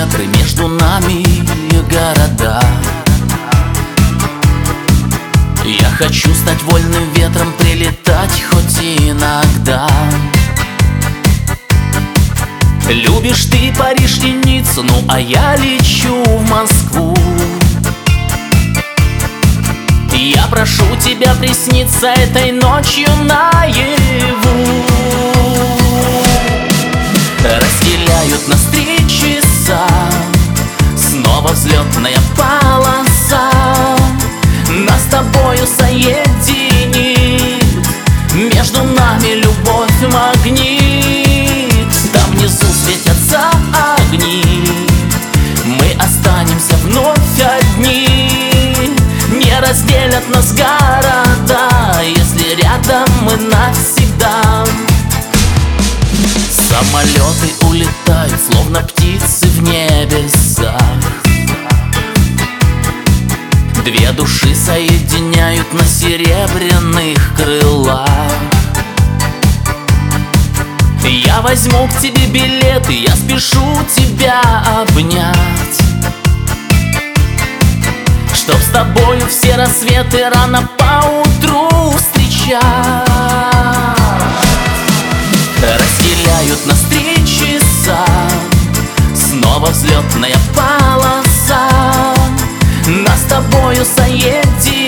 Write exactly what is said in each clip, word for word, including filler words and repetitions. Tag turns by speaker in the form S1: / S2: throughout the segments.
S1: километры между нами города. Я хочу стать вольным ветром, прилетать хоть иногда. Любишь ты Париж и Ниццу, ну а я лечу в Москву. Я прошу тебя присниться этой ночью наяву. Разделяют нас три часа, снова взлетная полоса нас с тобою соединит. Между нами любовь магнит. Там внизу светятся огни, мы останемся вновь одни. Не разделят нас города, если рядом мы навсегда. Самолеты улетают, словно птицы в небесах. Две души соединяют на серебряных крылах. Я возьму к тебе билеты, я спешу тебя обнять, чтоб с тобою все рассветы рано поутру встречать. Разделяют нас три часа, снова взлетная полоса нас с тобою соединит.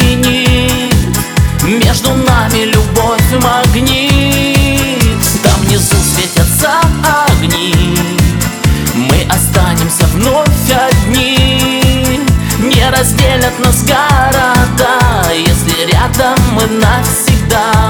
S1: Между нами любовь магнит. Там внизу светятся огни, мы останемся вновь одни. Не разделят нас города, если рядом мы навсегда.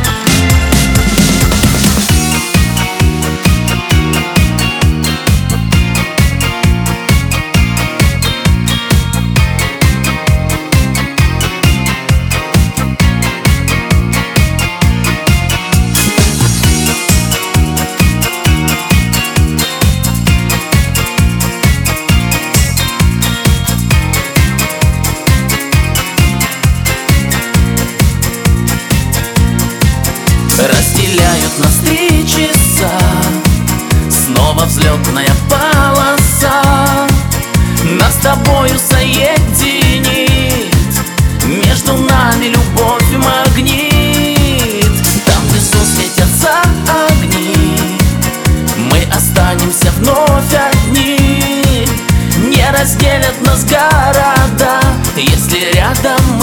S1: Разделяют нас три часа, снова взлетная полоса нас с тобою соединит. Между нами любовь магнит. Там внизу светятся огни, мы останемся вновь одни. Не разделят нас города, если рядом